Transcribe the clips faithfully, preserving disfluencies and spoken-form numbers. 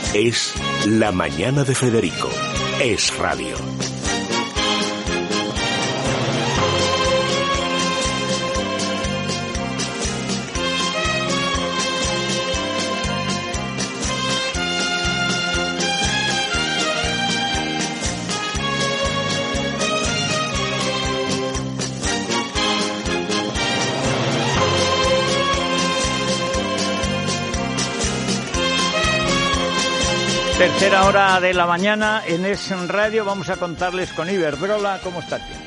Es La Mañana de Federico. Es radio. Tercera hora de la mañana en Es Radio. Vamos a contarles con Iberdrola cómo está el tiempo.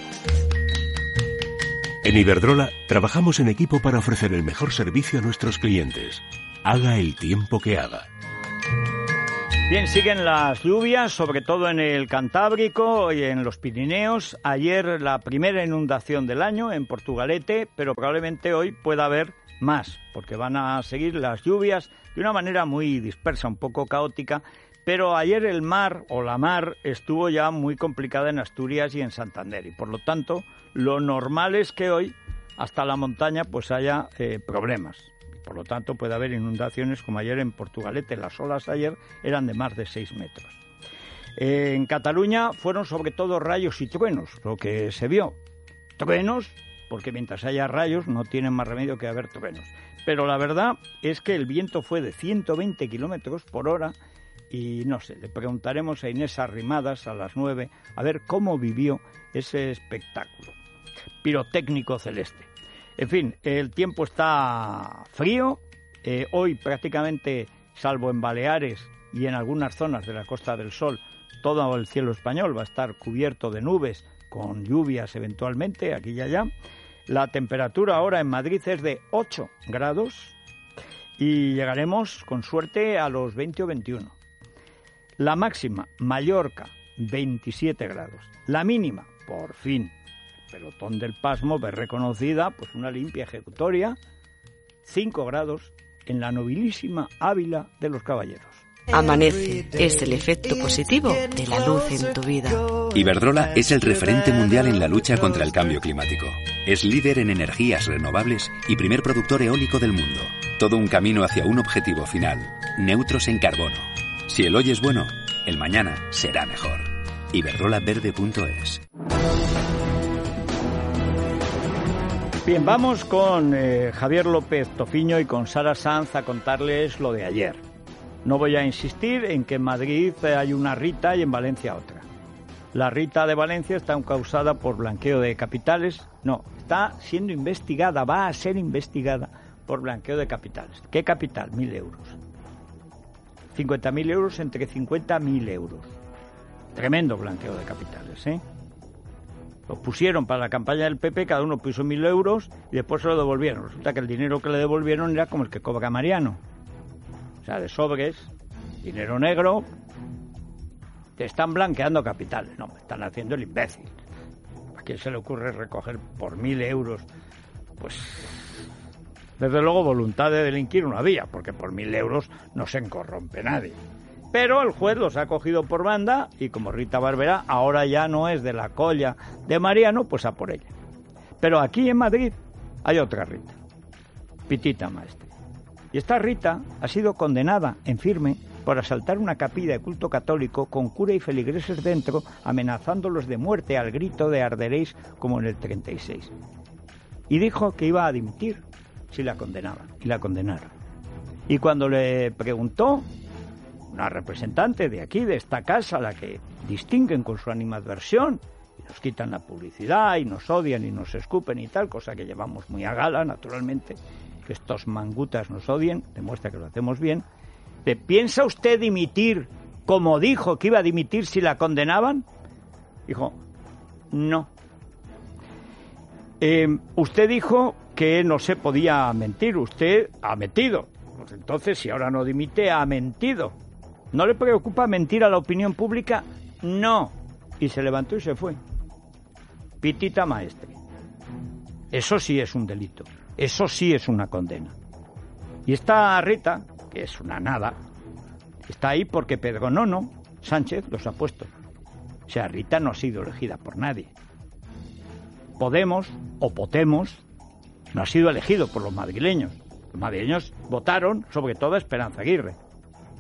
En Iberdrola trabajamos en equipo para ofrecer el mejor servicio a nuestros clientes. Haga el tiempo que haga. Bien, siguen las lluvias, sobre todo en el Cantábrico y en los Pirineos. Ayer la primera inundación del año en Portugalete, pero probablemente hoy pueda haber más, porque van a seguir las lluvias de una manera muy dispersa, un poco caótica. Pero ayer el mar o la mar estuvo ya muy complicada en Asturias y en Santander y por lo tanto lo normal es que hoy hasta la montaña pues haya eh, problemas. Por lo tanto puede haber inundaciones como ayer en Portugalete. Las olas ayer eran de más de seis metros. Eh, en Cataluña fueron sobre todo rayos y truenos lo que se vio. Truenos porque mientras haya rayos no tienen más remedio que haber truenos. Pero la verdad es que el viento fue de ciento veinte kilómetros por hora. Y no sé, le preguntaremos a Inés Arrimadas a las nueve a ver cómo vivió ese espectáculo pirotécnico celeste. En fin, el tiempo está frío. Eh, hoy prácticamente, salvo en Baleares y en algunas zonas de la Costa del Sol, todo el cielo español va a estar cubierto de nubes con lluvias eventualmente aquí y allá. La temperatura ahora en Madrid es de ocho grados y llegaremos con suerte a los veinte o veintiuno. La máxima, Mallorca, veintisiete grados. La mínima, por fin, el pelotón del pasmo ve reconocida, pues una limpia ejecutoria, cinco grados en la nobilísima Ávila de los Caballeros. Amanece es el efecto positivo de la luz en tu vida. Iberdrola es el referente mundial en la lucha contra el cambio climático. Es líder en energías renovables y primer productor eólico del mundo. Todo un camino hacia un objetivo final, neutros en carbono. Si el hoy es bueno, el mañana será mejor. iberdrola verde punto es. Bien, vamos con eh, Javier López Tofiño y con Sara Sanz a contarles lo de ayer. No voy a insistir en que en Madrid hay una Rita y en Valencia otra. La Rita de Valencia está causada por blanqueo de capitales. No, está siendo investigada, va a ser investigada por blanqueo de capitales. ¿Qué capital? Mil euros. cincuenta mil euros entre cincuenta mil euros. Tremendo blanqueo de capitales, ¿eh? Lo pusieron para la campaña del P P, cada uno puso mil euros y después se lo devolvieron. Resulta que el dinero que le devolvieron era como el que cobra Mariano. O sea, de sobres, dinero negro, te están blanqueando capitales. No, me están haciendo el imbécil. ¿A quién se le ocurre recoger por mil euros? Pues, desde luego, voluntad de delinquir no había, porque por mil euros no se encorrompe nadie. Pero el juez los ha cogido por banda y como Rita Barberá ahora ya no es de la colla de Mariano, pues a por ella. Pero aquí en Madrid hay otra Rita, Pitita Maestre. Y esta Rita ha sido condenada en firme por asaltar una capilla de culto católico con cura y feligreses dentro, amenazándolos de muerte al grito de arderéis como en el treinta y seis. Y dijo que iba a dimitir si la condenaban, y la condenaron. Y cuando le preguntó una representante de aquí, de esta casa, a la que distinguen con su animadversión, y nos quitan la publicidad, y nos odian, y nos escupen y tal, cosa que llevamos muy a gala, naturalmente, que estos mangutas nos odien, demuestra que lo hacemos bien. ¿Te piensa usted dimitir como dijo que iba a dimitir si la condenaban? Dijo, no. Eh, usted dijo que no se podía mentir, usted ha mentido. Pues entonces, si ahora no dimite, ha mentido. ¿No le preocupa mentir a la opinión pública? No. Y se levantó y se fue. Pitita Maestre. Eso sí es un delito. Eso sí es una condena. Y esta Rita, que es una nada, está ahí porque Pedro Nono Sánchez los ha puesto. O sea, Rita no ha sido elegida por nadie. Podemos, o Potemos, no ha sido elegido por los madrileños. Los madrileños votaron sobre todo a Esperanza Aguirre.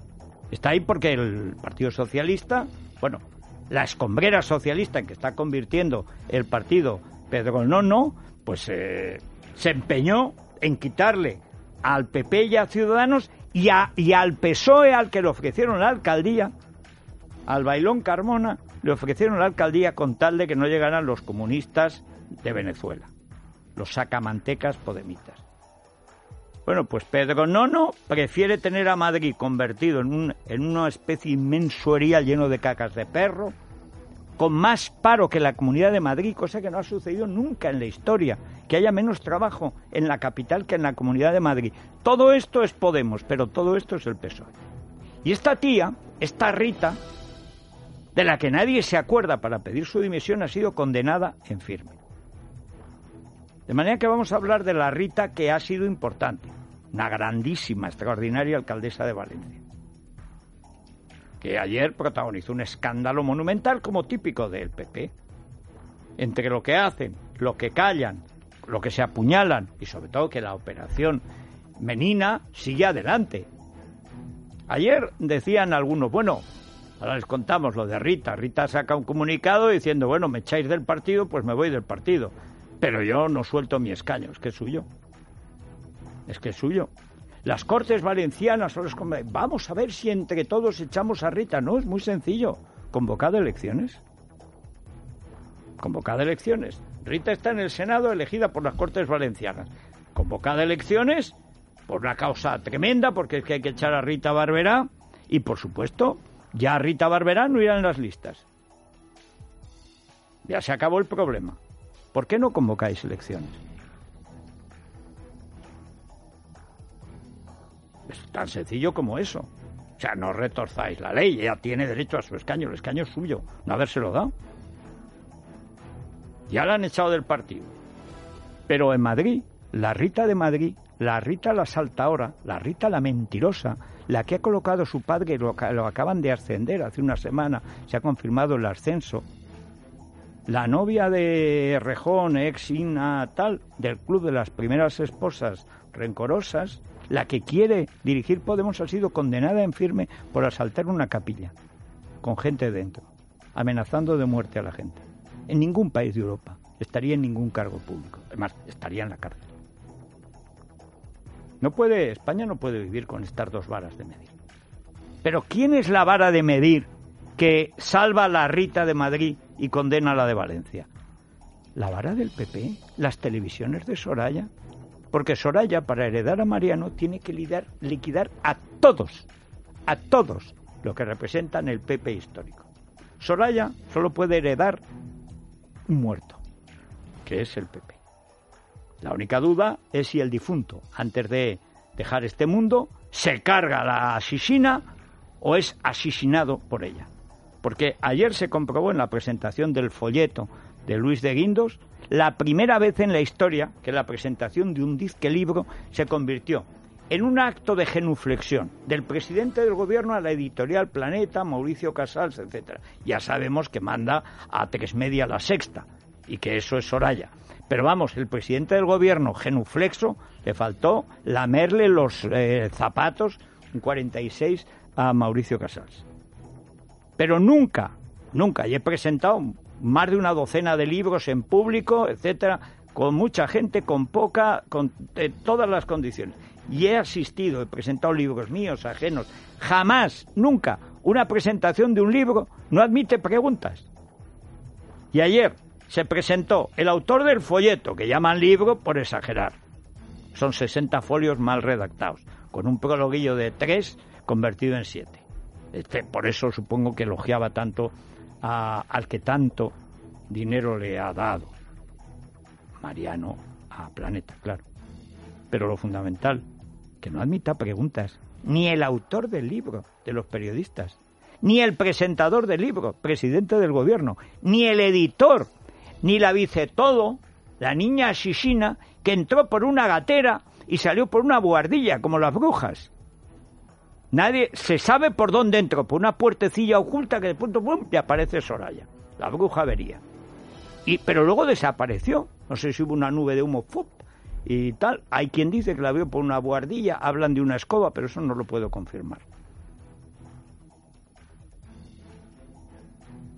Está ahí porque el Partido Socialista, bueno, la escombrera socialista en que está convirtiendo el partido Pedro Nono, pues eh, se empeñó en quitarle al P P y a Ciudadanos y, a, y al P S O E, al que le ofrecieron la alcaldía, al Bailón Carmona, le ofrecieron la alcaldía con tal de que no llegaran los comunistas de Venezuela, los sacamantecas podemitas. Bueno, pues Pedro Nono prefiere tener a Madrid convertido en, un, en una especie inmenso erial lleno de cacas de perro, con más paro que la Comunidad de Madrid, cosa que no ha sucedido nunca en la historia, que haya menos trabajo en la capital que en la Comunidad de Madrid. Todo esto es Podemos, pero todo esto es el P S O E. Y esta tía, esta Rita, de la que nadie se acuerda para pedir su dimisión, ha sido condenada en firme. De manera que vamos a hablar de la Rita, que ha sido importante, una grandísima, extraordinaria alcaldesa de Valencia, que ayer protagonizó un escándalo monumental como típico del P P. Entre lo que hacen, lo que callan, lo que se apuñalan y sobre todo que la operación Menina sigue adelante. Ayer decían algunos, bueno, ahora les contamos lo de Rita. Rita saca un comunicado diciendo, bueno, me echáis del partido, pues me voy del partido. Pero yo no suelto mi escaño, es que es suyo. Es que es suyo. Las Cortes Valencianas, vamos a ver si entre todos echamos a Rita. No, es muy sencillo. Convocad elecciones. Convocad elecciones. Rita está en el Senado, elegida por las Cortes Valencianas. Convocad elecciones por una causa tremenda, porque es que hay que echar a Rita Barberá. Y, por supuesto, ya Rita Barberá no irá en las listas. Ya se acabó el problema. ¿Por qué no convocáis elecciones? Es tan sencillo como eso. O sea, no retorzáis la ley. Ella tiene derecho a su escaño. El escaño es suyo. No habérselo dado. Ya la han echado del partido. Pero en Madrid, la Rita de Madrid, la Rita la saltaora, la Rita la mentirosa, la que ha colocado su padre, lo, lo acaban de ascender hace una semana, se ha confirmado el ascenso. La novia de Rejón, ex Ina tal, del Club de las Primeras Esposas Rencorosas, la que quiere dirigir Podemos, ha sido condenada en firme por asaltar una capilla, con gente dentro, amenazando de muerte a la gente. En ningún país de Europa estaría en ningún cargo público. Además, estaría en la cárcel. No puede, España no puede vivir con estas dos varas de medir. Pero ¿quién es la vara de medir que salva a la Rita de Madrid y condena a la de Valencia? La vara del P P, las televisiones de Soraya. Porque Soraya, para heredar a Mariano, tiene que liquidar, liquidar a todos, a todos los que representan el P P histórico. Soraya solo puede heredar un muerto, que es el P P. La única duda es si el difunto, antes de dejar este mundo, se carga a la asesina o es asesinado por ella. Porque ayer se comprobó en la presentación del folleto de Luis de Guindos, la primera vez en la historia que la presentación de un disque libro se convirtió en un acto de genuflexión del presidente del gobierno a la editorial Planeta, Mauricio Casals, etcétera. Ya sabemos que manda a Tres Media La Sexta y que eso es Soraya. Pero vamos, el presidente del gobierno genuflexo, le faltó lamerle los eh, zapatos en cuarenta y seis a Mauricio Casals. Pero nunca, nunca, y he presentado más de una docena de libros en público, etcétera, con mucha gente, con poca, con eh, todas las condiciones. Y he asistido, he presentado libros míos, ajenos. Jamás, nunca, una presentación de un libro no admite preguntas. Y ayer se presentó el autor del folleto, que llaman libro por exagerar. Son sesenta folios mal redactados, con un prologuillo de tres convertido en siete. Este, por eso supongo que elogiaba tanto a, al que tanto dinero le ha dado Mariano a Planeta, claro. Pero lo fundamental, que no admita preguntas, ni el autor del libro, de los periodistas, ni el presentador del libro, presidente del gobierno, ni el editor, ni la vicetodo, la niña asesina, que entró por una gatera y salió por una buhardilla, como las brujas. Nadie se sabe por dónde entró, por una puertecilla oculta que de pronto ¡pum!, y aparece Soraya, la bruja vería. Y, pero luego desapareció, no sé si hubo una nube de humo ¡fup! Y tal. Hay quien dice que la vio por una buhardilla, hablan de una escoba, pero eso no lo puedo confirmar.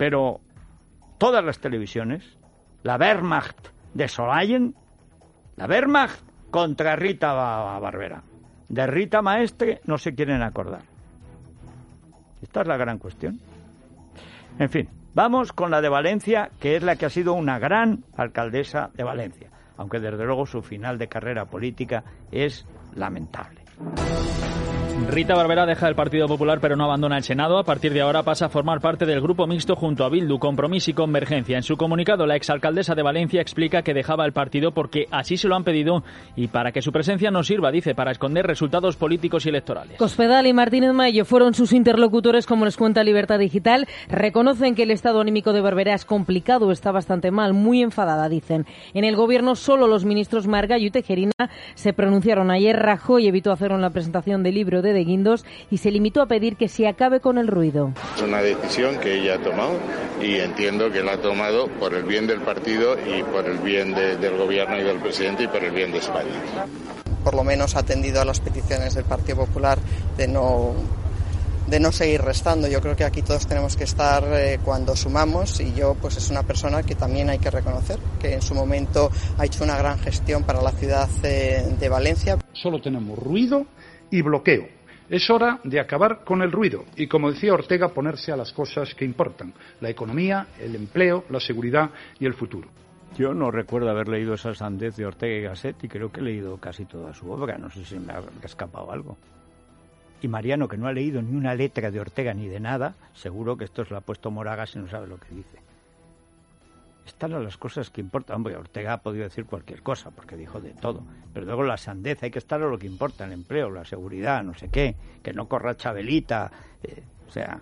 Pero todas las televisiones, la Wehrmacht de Solayen, la Wehrmacht contra Rita Barberá. De Rita Maestre no se quieren acordar. Esta es la gran cuestión. En fin, vamos con la de Valencia, que es la que ha sido una gran alcaldesa de Valencia, aunque desde luego su final de carrera política es lamentable. Rita Barberá deja el Partido Popular pero no abandona el Senado. A partir de ahora pasa a formar parte del grupo mixto junto a Bildu, Compromís y Convergencia. En su comunicado, la exalcaldesa de Valencia explica que dejaba el partido porque así se lo han pedido y para que su presencia no sirva, dice, para esconder resultados políticos y electorales. Cospedal y Martínez Mayo fueron sus interlocutores, como les cuenta Libertad Digital. Reconocen que el estado anímico de Barberá es complicado, está bastante mal, muy enfadada, dicen. En el gobierno solo los ministros Margallo y Tejerina se pronunciaron. Ayer Rajoy evitó hacerlo en la presentación del libro de De Guindos y se limitó a pedir que se acabe con el ruido. Es una decisión que ella ha tomado y entiendo que la ha tomado por el bien del partido y por el bien de, del gobierno y del presidente y por el bien de España. Por lo menos ha atendido a las peticiones del Partido Popular de no, de no seguir restando. Yo creo que aquí todos tenemos que estar eh, cuando sumamos y yo pues es una persona que también hay que reconocer que en su momento ha hecho una gran gestión para la ciudad eh, de Valencia. Solo tenemos ruido y bloqueo. Es hora de acabar con el ruido y, como decía Ortega, ponerse a las cosas que importan: la economía, el empleo, la seguridad y el futuro. Yo no recuerdo haber leído esa sandez de Ortega y Gasset y creo que he leído casi toda su obra. No sé si me ha escapado algo. Y Mariano, que no ha leído ni una letra de Ortega ni de nada, seguro que esto se lo ha puesto Moragas y no sabe lo que dice. Estas son las cosas que importan. Hombre, Ortega ha podido decir cualquier cosa, porque dijo de todo. Pero luego la sandez, hay que estar a lo que importa, el empleo, la seguridad, no sé qué, que no corra Chabelita, eh, o sea...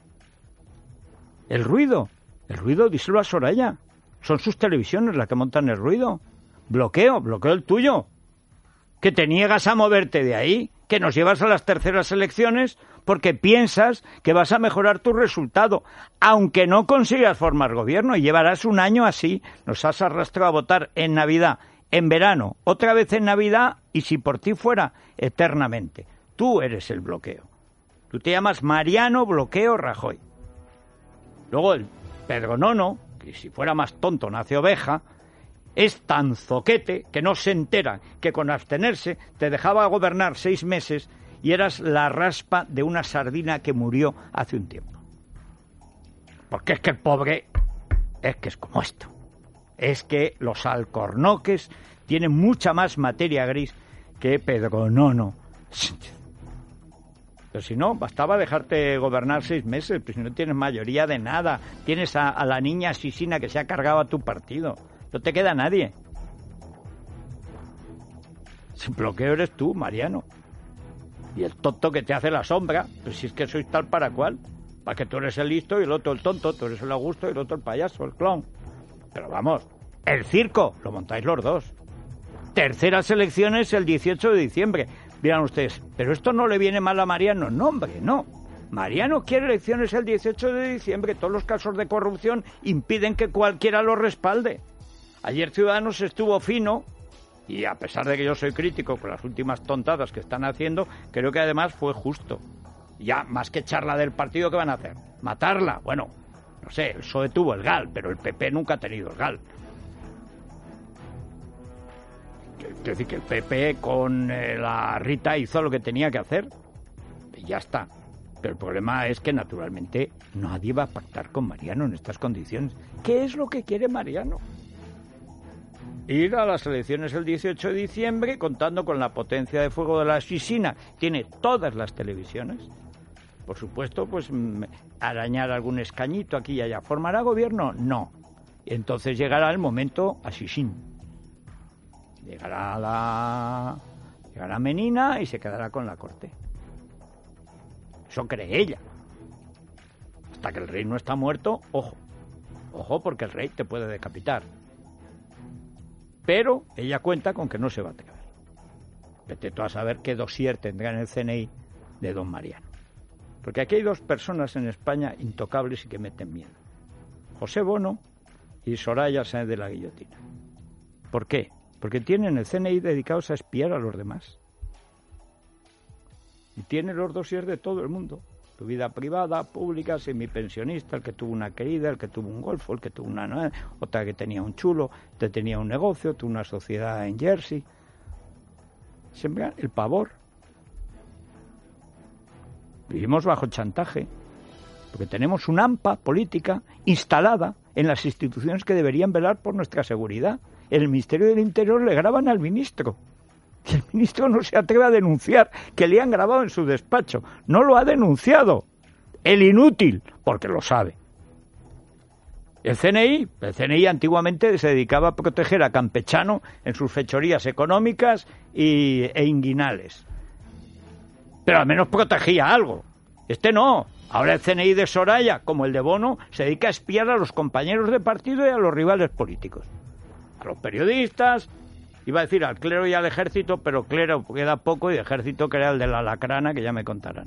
El ruido, el ruido, díselo a Soraya. Son sus televisiones las que montan el ruido. Bloqueo, bloqueo el tuyo. Que te niegas a moverte de ahí, que nos llevas a las terceras elecciones porque piensas que vas a mejorar tu resultado, aunque no consigas formar gobierno, y llevarás un año así. Nos has arrastrado a votar en Navidad, en verano, otra vez en Navidad, y si por ti fuera, eternamente. Tú eres el bloqueo. Tú te llamas Mariano Bloqueo Rajoy. Luego el Pedro Nono, que si fuera más tonto nace oveja, es tan zoquete que no se entera que con abstenerse te dejaba gobernar seis meses y eras la raspa de una sardina que murió hace un tiempo. Porque es que el pobre es que es como esto. Es que los alcornoques tienen mucha más materia gris que Pedro Nono. Pero si no, bastaba dejarte gobernar seis meses, pues si no tienes mayoría de nada, tienes a, a la niña asesina que se ha cargado a tu partido. No te queda nadie. El bloqueo eres tú, Mariano. Y el tonto que te hace la sombra, pues si es que sois tal para cual. Para que tú eres el listo y el otro el tonto, tú eres el Augusto y el otro el payaso, el clown. Pero vamos, el circo lo montáis los dos. Terceras elecciones el dieciocho de diciembre. Dirán ustedes, pero esto no le viene mal a Mariano. No, hombre, no. Mariano quiere elecciones el dieciocho de diciembre. Todos los casos de corrupción impiden que cualquiera lo respalde. Ayer Ciudadanos estuvo fino, y a pesar de que yo soy crítico con las últimas tontadas que están haciendo, creo que además fue justo. Ya, más que echarla del partido, ¿qué van a hacer? ¿Matarla? Bueno, no sé, el P S O E tuvo el G A L, pero el P P nunca ha tenido el G A L. Es decir, que el P P con eh, la Rita hizo lo que tenía que hacer, y ya está. Pero el problema es que, naturalmente, nadie va a pactar con Mariano en estas condiciones. ¿Qué es lo que quiere Mariano? Ir a las elecciones el dieciocho de diciembre contando con la potencia de fuego de la Sisina. Tiene todas las televisiones. Por supuesto, pues arañar algún escañito aquí y allá. ¿Formará gobierno? No. Y entonces llegará el momento asesín. Llegará la... llegará Menina y se quedará con la corte. Eso cree ella. Hasta que el rey no está muerto, ojo. Ojo, porque el rey te puede decapitar. Pero ella cuenta con que no se va a atrever. Vete tú a saber qué dossier tendrá en el C N I de don Mariano. Porque aquí hay dos personas en España intocables y que meten miedo. José Bono y Soraya Sáenz de la Guillotina. ¿Por qué? Porque tienen el C N I dedicados a espiar a los demás. Y tienen los dossiers de todo el mundo. Tu vida privada, pública, semipensionista, el que tuvo una querida, el que tuvo un golfo, el que tuvo una... otra que tenía un chulo, te tenía un negocio, tuvo una sociedad en Jersey. Siempre el pavor. Vivimos bajo chantaje, porque tenemos una hampa política instalada en las instituciones que deberían velar por nuestra seguridad. En el Ministerio del Interior le graban al ministro. Y el ministro no se atreve a denunciar que le han grabado en su despacho. No lo ha denunciado. El inútil, porque lo sabe. El C N I, el C N I antiguamente se dedicaba a proteger a Campechano en sus fechorías económicas y, e inguinales. Pero al menos protegía algo. Este no. Ahora el C N I de Soraya, como el de Bono, se dedica a espiar a los compañeros de partido y a los rivales políticos. A los periodistas, iba a decir al clero y al ejército, pero clero queda poco y ejército que era el de la lacrana, que ya me contarán.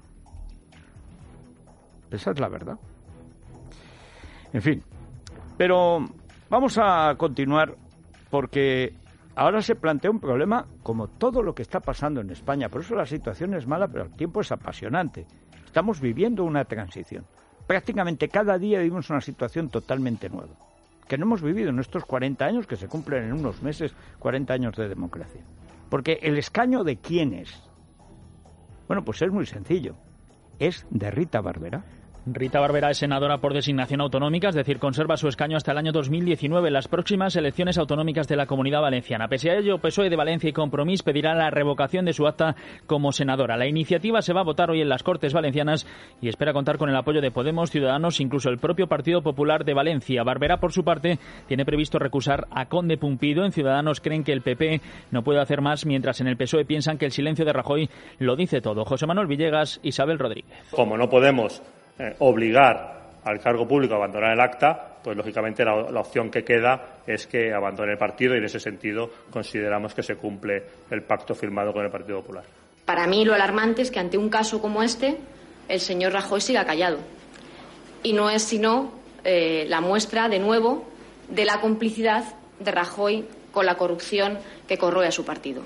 Esa es la verdad. En fin, pero vamos a continuar porque ahora se plantea un problema como todo lo que está pasando en España. Por eso la situación es mala, pero el tiempo es apasionante. Estamos viviendo una transición. Prácticamente cada día vivimos una situación totalmente nueva, que no hemos vivido en estos cuarenta años, que se cumplen en unos meses, cuarenta años de democracia. Porque el escaño de quién es. Bueno, pues es muy sencillo. Es de Rita Barberá. Rita Barberá es senadora por designación autonómica, es decir, conserva su escaño hasta el año dos mil diecinueve en las próximas elecciones autonómicas de la Comunidad Valenciana. Pese a ello, P S O E de Valencia y Compromís pedirán la revocación de su acta como senadora. La iniciativa se va a votar hoy en las Cortes Valencianas y espera contar con el apoyo de Podemos, Ciudadanos, incluso el propio Partido Popular de Valencia. Barberá, por su parte, tiene previsto recusar a Conde Pumpido. En Ciudadanos creen que el P P no puede hacer más, mientras en el P S O E piensan que el silencio de Rajoy lo dice todo. José Manuel Villegas, Isabel Rodríguez. Como no podemos Eh, obligar al cargo público a abandonar el acta, pues lógicamente la, la opción que queda es que abandone el partido y en ese sentido consideramos que se cumple el pacto firmado con el Partido Popular. Para mí lo alarmante es que ante un caso como este el señor Rajoy siga callado y no es sino eh, la muestra de nuevo de la complicidad de Rajoy con la corrupción que corroe a su partido.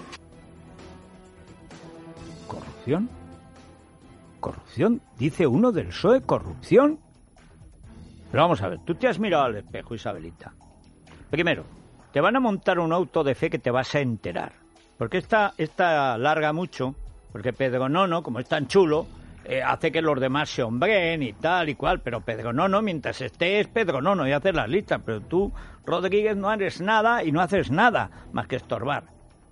¿Corrupción? ¿Corrupción? Dice uno del P S O E, ¿corrupción? Pero vamos a ver, tú te has mirado al espejo, Isabelita. Primero, te van a montar un auto de fe que te vas a enterar. Porque esta, esta larga mucho, porque Pedro Nono, como es tan chulo, eh, hace que los demás se hombreen y tal y cual, pero Pedro Nono, mientras esté, es Pedro Nono y hace las listas. Pero tú, Rodríguez, no eres nada y no haces nada más que estorbar.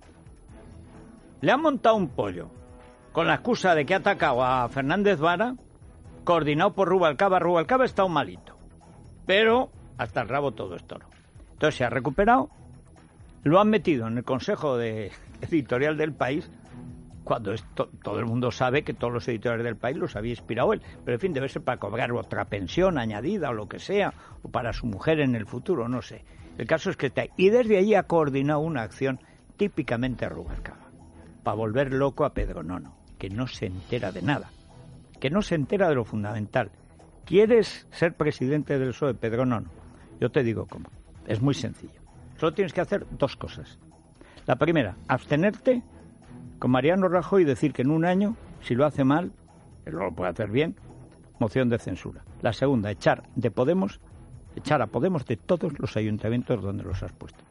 Le han montado un pollo con la excusa de que ha atacado a Fernández Vara, coordinado por Rubalcaba. Rubalcaba está un malito, pero hasta el rabo todo es toro. Entonces se ha recuperado, lo han metido en el Consejo de Editorial del País, cuando esto, todo el mundo sabe que todos los editores del País los había inspirado él, pero en fin, debe ser para cobrar otra pensión añadida o lo que sea, o para su mujer en el futuro, no sé. El caso es que está ahí. Y desde allí ha coordinado una acción típicamente Rubalcaba, para volver loco a Pedro Nono, que no se entera de nada, que no se entera de lo fundamental. ¿Quieres ser presidente del P S O E, Pedro Nono? Yo te digo cómo. Es muy sencillo. Solo tienes que hacer dos cosas. La primera, abstenerte con Mariano Rajoy y decir que en un año, si lo hace mal, él lo puede hacer bien, moción de censura. La segunda, echar de Podemos, echar a Podemos de todos los ayuntamientos donde los has puesto.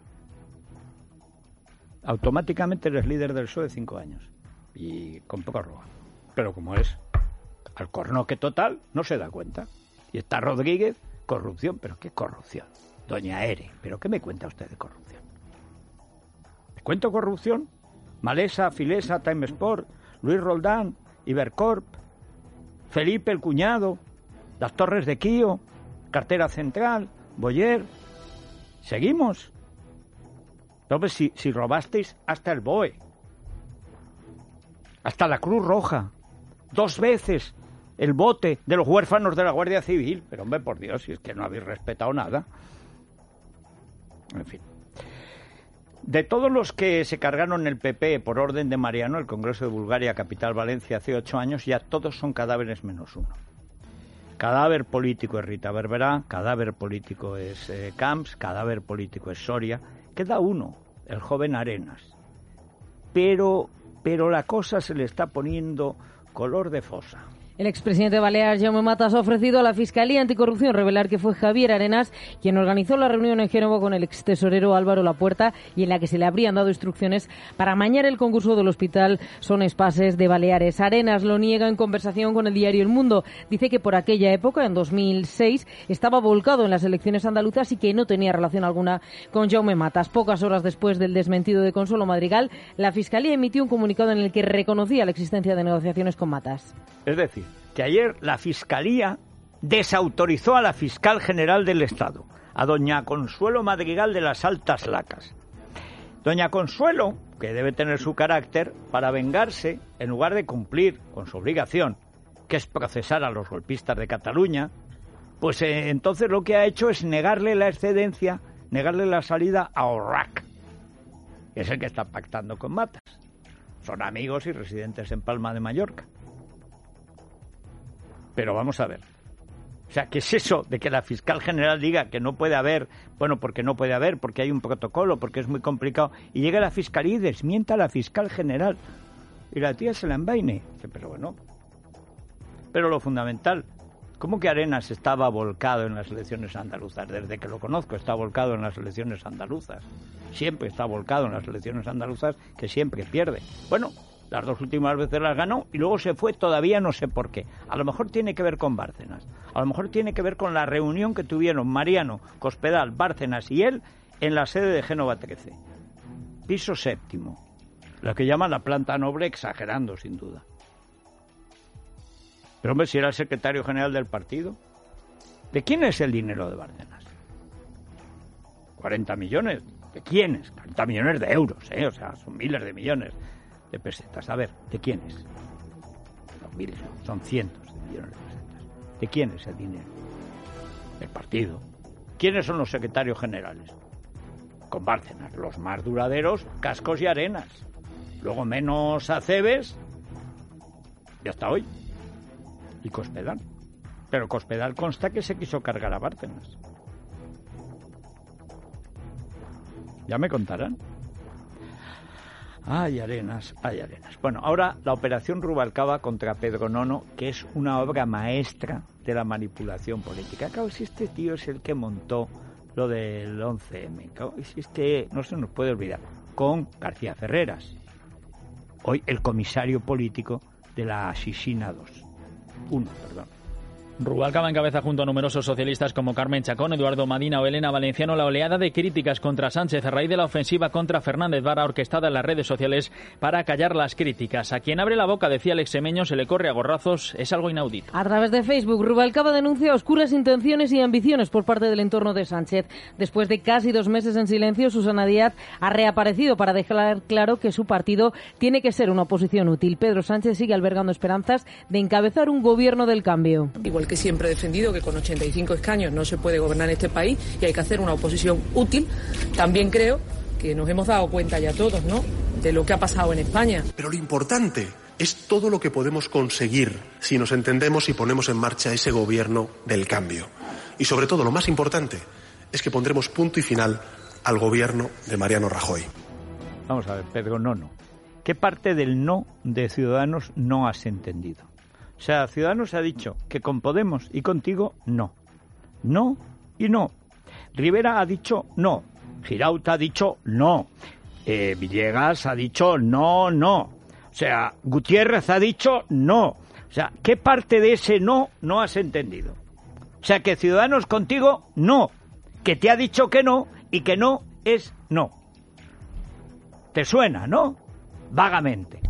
Automáticamente eres líder del P S O E cinco años. Y con prórroga. Pero como es alcornoque total, no se da cuenta. Y está Rodríguez, corrupción. ¿Pero qué corrupción? Doña Ere, ¿pero qué me cuenta usted de corrupción? ¿Me cuento corrupción? Malesa, Filesa, Time Sport, Luis Roldán, Ibercorp, Felipe el cuñado, las Torres de Quío, Cartera Central, Boyer. ¿Seguimos? Entonces, si, si robasteis hasta el B O E, hasta la Cruz Roja, dos veces el bote de los huérfanos de la Guardia Civil, pero hombre, por Dios, si es que no habéis respetado nada. En fin. De todos los que se cargaron el P P por orden de Mariano, el Congreso de Bulgaria, capital Valencia, hace ocho años, ya todos son cadáveres menos uno. Cadáver político es Rita Barberá, cadáver político es eh, Camps, cadáver político es Soria. Queda uno, el joven Arenas. Pero, pero la cosa se le está poniendo color de fosa. El expresidente de Baleares, Jaume Matas, ha ofrecido a la Fiscalía Anticorrupción revelar que fue Javier Arenas quien organizó la reunión en Génova con el extesorero Álvaro Lapuerta y en la que se le habrían dado instrucciones para amañar el concurso del Hospital Son Espases de Baleares. Arenas lo niega en conversación con el diario El Mundo. Dice que por aquella época, en dos mil seis, estaba volcado en las elecciones andaluzas y que no tenía relación alguna con Jaume Matas. Pocas horas después del desmentido de Consuelo Madrigal, la Fiscalía emitió un comunicado en el que reconocía la existencia de negociaciones con Matas. Es decir, que ayer la Fiscalía desautorizó a la Fiscal General del Estado, a doña Consuelo Madrigal de las Altas Lacas. Doña Consuelo, que debe tener su carácter, para vengarse, en lugar de cumplir con su obligación, que es procesar a los golpistas de Cataluña, pues eh, entonces lo que ha hecho es negarle la excedencia, negarle la salida a Orrac, que es el que está pactando con Matas. Son amigos y residentes en Palma de Mallorca. Pero vamos a ver. O sea, ¿qué es eso de que la fiscal general diga que no puede haber? Bueno, porque no puede haber, porque hay un protocolo, porque es muy complicado. Y llega la fiscalía y desmienta a la fiscal general. Y la tía se la envaine. Pero bueno. Pero lo fundamental, ¿cómo que Arenas estaba volcado en las elecciones andaluzas? Desde que lo conozco está volcado en las elecciones andaluzas. Siempre está volcado en las elecciones andaluzas, que siempre pierde. Bueno, las dos últimas veces las ganó y luego se fue, todavía no sé por qué. A lo mejor tiene que ver con Bárcenas. A lo mejor tiene que ver con la reunión que tuvieron Mariano, Cospedal, Bárcenas y él en la sede de Génova trece. Piso séptimo. Lo que llaman la planta noble, exagerando sin duda. Pero hombre, si era el secretario general del partido. ¿De quién es el dinero de Bárcenas? cuarenta millones. ¿De quiénes? cuarenta millones de euros, ¿eh? O sea, son miles de millones de pesetas. A ver, ¿de quiénes? No, miles, no, son cientos de millones de pesetas. ¿De quién es el dinero? Del partido. ¿Quiénes son los secretarios generales? Con Bárcenas, los más duraderos, Cascos y Arenas. Luego menos Acebes y hasta hoy. Y Cospedal. Pero Cospedal consta que se quiso cargar a Bárcenas. Ya me contarán. Ay, Arenas, ay, Arenas. Bueno, ahora la operación Rubalcaba contra Pedro Nono, que es una obra maestra de la manipulación política. Claro, si este tío es el que montó lo del once eme, claro, si este, no se nos puede olvidar, con García Ferreras, hoy el comisario político de la Sisina dos. Uno, perdón. Rubalcaba encabeza junto a numerosos socialistas como Carmen Chacón, Eduardo Madina o Elena Valenciano la oleada de críticas contra Sánchez a raíz de la ofensiva contra Fernández Vara orquestada en las redes sociales para callar las críticas. A quien abre la boca, decía el exemeño, se le corre a gorrazos, es algo inaudito. A través de Facebook, Rubalcaba denuncia oscuras intenciones y ambiciones por parte del entorno de Sánchez. Después de casi dos meses en silencio, Susana Díaz ha reaparecido para dejar claro que su partido tiene que ser una oposición útil. Pedro Sánchez sigue albergando esperanzas de encabezar un gobierno del cambio. Igual que siempre he defendido que con ochenta y cinco escaños no se puede gobernar este país y hay que hacer una oposición útil, también creo que nos hemos dado cuenta ya todos, ¿no?, de lo que ha pasado en España. Pero lo importante es todo lo que podemos conseguir si nos entendemos y ponemos en marcha ese gobierno del cambio. Y sobre todo, lo más importante es que pondremos punto y final al gobierno de Mariano Rajoy. Vamos a ver, Pedro Nono, ¿qué parte del no de Ciudadanos no has entendido? O sea, Ciudadanos ha dicho que con Podemos y contigo, no. No y no. Rivera ha dicho no. Girauta ha dicho no. Eh, Villegas ha dicho no, no. O sea, Gutiérrez ha dicho no. O sea, ¿qué parte de ese no no has entendido? O sea, que Ciudadanos contigo, no. Que te ha dicho que no y que no es no. ¿Te suena, no? Vagamente.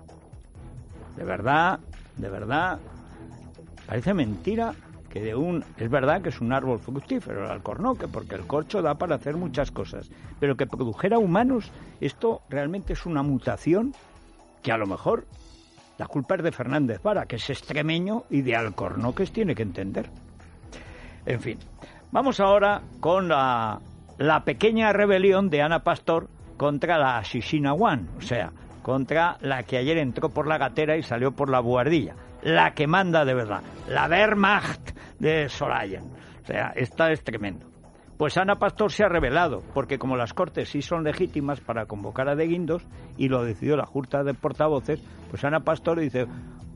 De verdad... De verdad, parece mentira que de un... Es verdad que es un árbol fructífero el alcornoque, porque el corcho da para hacer muchas cosas, pero que produjera humanos, esto realmente es una mutación que a lo mejor la culpa es de Fernández Vara, que es extremeño y de alcornoques tiene que entender. En fin, vamos ahora con la, la pequeña rebelión de Ana Pastor contra la Sisina One, o sea... contra la que ayer entró por la gatera y salió por la buhardilla, la que manda de verdad, la Wehrmacht de Solayen. O sea, esta es tremendo. Pues Ana Pastor se ha rebelado, porque como las Cortes sí son legítimas para convocar a De Guindos, y lo decidió la Junta de Portavoces, pues Ana Pastor dice,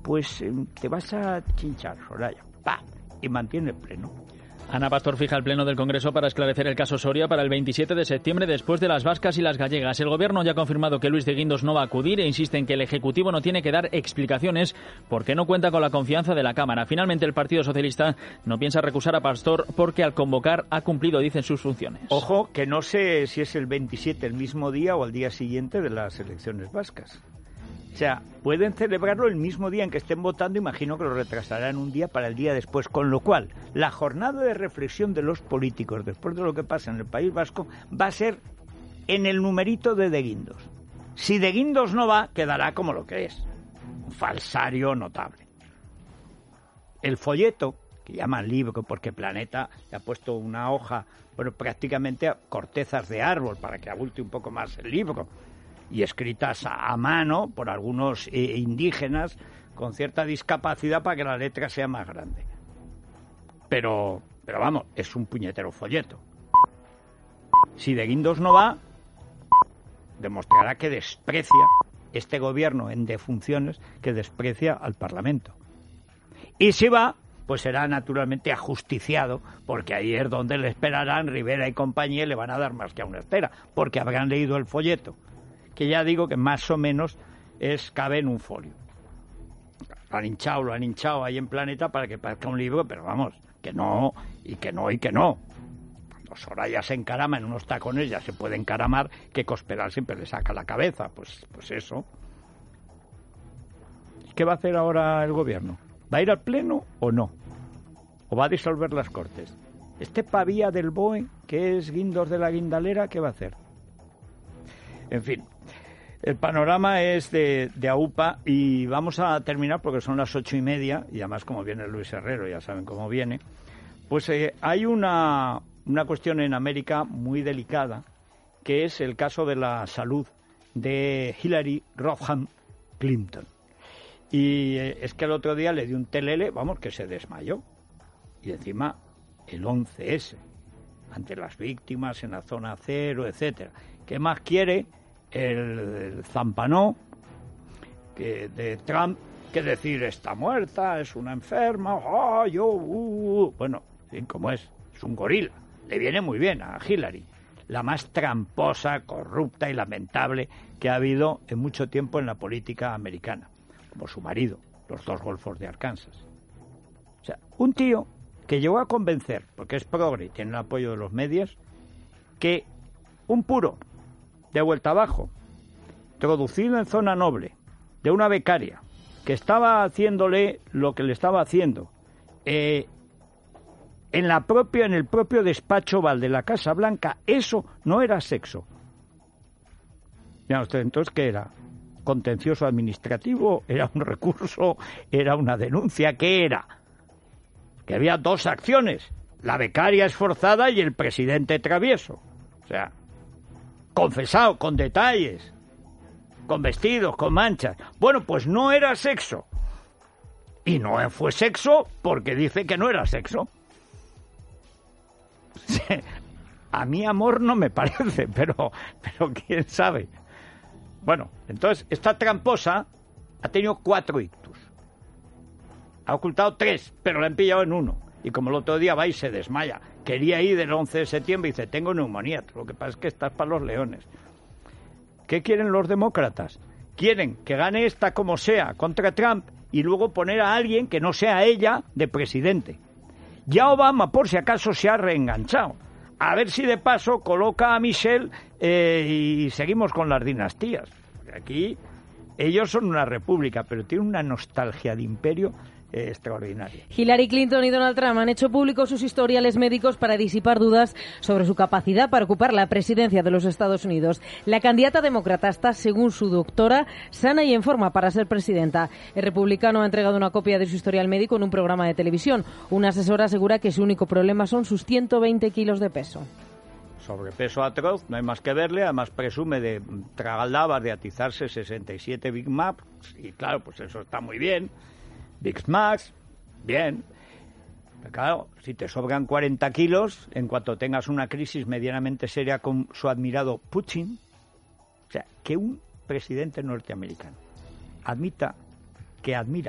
pues eh, te vas a chinchar, Soraya. ¡Pah! Y mantiene el pleno. Ana Pastor fija el pleno del Congreso para esclarecer el caso Soria para el veintisiete de septiembre después de las vascas y las gallegas. El Gobierno ya ha confirmado que Luis de Guindos no va a acudir e insiste en que el Ejecutivo no tiene que dar explicaciones porque no cuenta con la confianza de la Cámara. Finalmente, el Partido Socialista no piensa recusar a Pastor porque al convocar ha cumplido, dicen, sus funciones. Ojo, que no sé si es el veintisiete el mismo día o al día siguiente de las elecciones vascas. O sea, pueden celebrarlo el mismo día en que estén votando, imagino que lo retrasarán un día para el día después, con lo cual la jornada de reflexión de los políticos después de lo que pasa en el País Vasco va a ser en el numerito de De Guindos. Si De Guindos no va, quedará como lo que es, un falsario notable. El folleto, que llaman libro porque Planeta le ha puesto una hoja, bueno, prácticamente a cortezas de árbol para que abulte un poco más el libro, y escritas a, a mano por algunos eh, indígenas con cierta discapacidad para que la letra sea más grande. Pero, pero vamos, es un puñetero folleto. Si De Guindos no va, demostrará que desprecia este gobierno en defunciones, que desprecia al Parlamento. Y si va, pues será naturalmente ajusticiado, porque ahí es donde le esperarán Rivera y compañía y le van a dar más que a una estera, porque habrán leído el folleto, que ya digo que más o menos es cabe en un folio. Lo han hinchado, lo han hinchado ahí en Planeta para que parezca un libro, pero vamos, que no, y que no, y que no. Cuando Soraya se encarama en unos tacones ya se puede encaramar, que Cospedal siempre le saca la cabeza, pues, pues eso. ¿Qué va a hacer ahora el gobierno? ¿Va a ir al pleno o no? ¿O va a disolver las Cortes? Este pavía del B O E, que es Guindos de la Guindalera, ¿qué va a hacer? En fin, el panorama es de, de AUPA y vamos a terminar porque son las ocho y media y además como viene Luis Herrero, ya saben cómo viene, pues eh, hay una, una cuestión en América muy delicada que es el caso de la salud de Hillary Rodham Clinton. Y eh, es que el otro día le dio un telele, vamos, que se desmayó. Y encima el once ese, ante las víctimas en la zona cero, etcétera. ¿Qué más quiere el, el zampanó que de Trump que decir está muerta, es una enferma, oh, yo, uh, uh. Bueno, ¿sí? ¿Cómo es? Es un gorila. Le viene muy bien a Hillary, la más tramposa, corrupta y lamentable que ha habido en mucho tiempo en la política americana, como su marido, los dos golfos de Arkansas. O sea, un tío que llegó a convencer, porque es progre y tiene el apoyo de los medios, que un puro de vuelta abajo, introducido en zona noble, de una becaria, que estaba haciéndole lo que le estaba haciendo, eh, en la propia, en el propio despacho oval de la Casa Blanca, eso no era sexo. Ya usted, entonces, ¿qué era? ¿Contencioso administrativo? ¿Era un recurso? ¿Era una denuncia? ¿Qué era? Que había dos acciones, la becaria esforzada y el presidente travieso. O sea, confesado, con detalles, con vestidos, con manchas. Bueno, pues no era sexo. Y no fue sexo porque dice que no era sexo. A mí amor no me parece, pero, pero quién sabe. Bueno, entonces esta tramposa ha tenido cuatro ictus. Ha ocultado tres, pero la han pillado en uno. Y como el otro día va y se desmaya. Quería ir del once de septiembre y dice, tengo neumonía. Lo que pasa es que estás para los leones. ¿Qué quieren los demócratas? Quieren que gane esta como sea contra Trump y luego poner a alguien que no sea ella de presidente. Ya Obama, por si acaso, se ha reenganchado. A ver si de paso coloca a Michelle eh, y seguimos con las dinastías. Porque aquí ellos son una república, pero tienen una nostalgia de imperio eh, extraordinaria. Hillary Clinton y Donald Trump han hecho públicos sus historiales médicos para disipar dudas sobre su capacidad para ocupar la presidencia de los Estados Unidos. La candidata demócrata está, según su doctora, sana y en forma para ser presidenta. El republicano ha entregado una copia de su historial médico en un programa de televisión. Una asesora asegura que su único problema son sus ciento veinte kilos de peso. Sobrepeso atroz, no hay más que verle, además presume de tragaldabas, de atizarse sesenta y siete Big Macs, y claro, pues eso está muy bien. Big Macs, bien. Pero claro, si te sobran cuarenta kilos, en cuanto tengas una crisis medianamente seria con su admirado Putin, o sea, que un presidente norteamericano admita que admira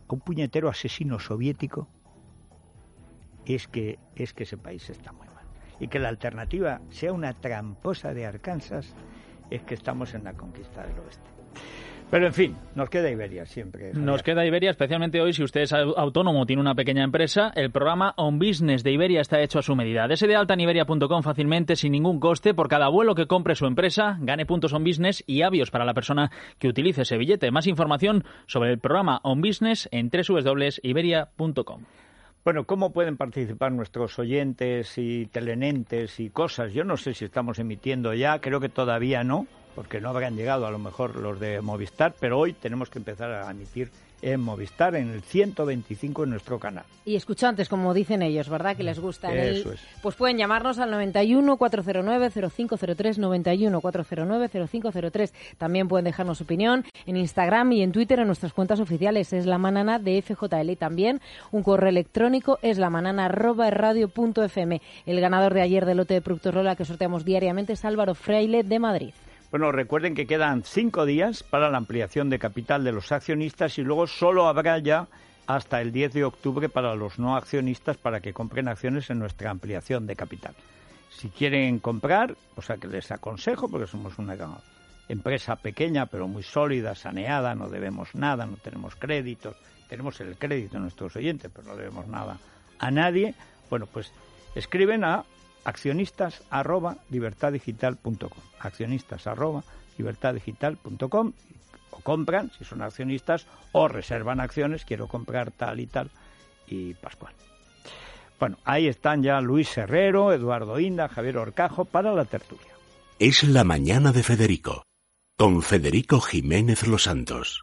a un puñetero asesino soviético, es que, es que ese país está muy mal. Y que la alternativa sea una tramposa de Arkansas, es que estamos en la conquista del oeste. Pero en fin, nos queda Iberia siempre. Javier. Nos queda Iberia, especialmente hoy si usted es autónomo o tiene una pequeña empresa. El programa On Business de Iberia está hecho a su medida. Dese de alta en iberia punto com fácilmente, sin ningún coste. Por cada vuelo que compre su empresa, gane puntos On Business y avios para la persona que utilice ese billete. Más información sobre el programa On Business en doble u doble u doble u punto iberia punto com. Bueno, ¿cómo pueden participar nuestros oyentes y telenentes y cosas? Yo no sé si estamos emitiendo ya, creo que todavía no, porque no habrán llegado a lo mejor los de Movistar, pero hoy tenemos que empezar a emitir en Movistar, en el ciento veinticinco en nuestro canal. Y escuchantes, como dicen ellos, ¿verdad? Que les gusta. Eso el... es. Pues pueden llamarnos al noventa y uno, cuatrocientos nueve, cero cinco cero tres, noventa y uno, cuatrocientos nueve, cero cinco cero tres. También pueden dejarnos su opinión en Instagram y en Twitter en nuestras cuentas oficiales. Es la manana de F J L. Y también un correo electrónico es la manana arroba radio punto f m. El ganador de ayer del lote de productos Lola que sorteamos diariamente es Álvaro Fraile de Madrid. Bueno, recuerden que quedan cinco días para la ampliación de capital de los accionistas y luego solo habrá ya hasta el diez de octubre para los no accionistas para que compren acciones en nuestra ampliación de capital. Si quieren comprar, o sea que les aconsejo, porque somos una empresa pequeña pero muy sólida, saneada, no debemos nada, no tenemos créditos, tenemos el crédito de nuestros oyentes, pero no debemos nada a nadie. Bueno, pues escriben a accionistas arroba libertad digital punto com, accionistas arroba libertad digital punto com, o compran si son accionistas o reservan acciones, quiero comprar tal y tal, y Pascual. Bueno, ahí están ya Luis Herrero, Eduardo Inda, Javier Horcajo para la tertulia. Es la mañana de Federico, con Federico Jiménez Los Santos.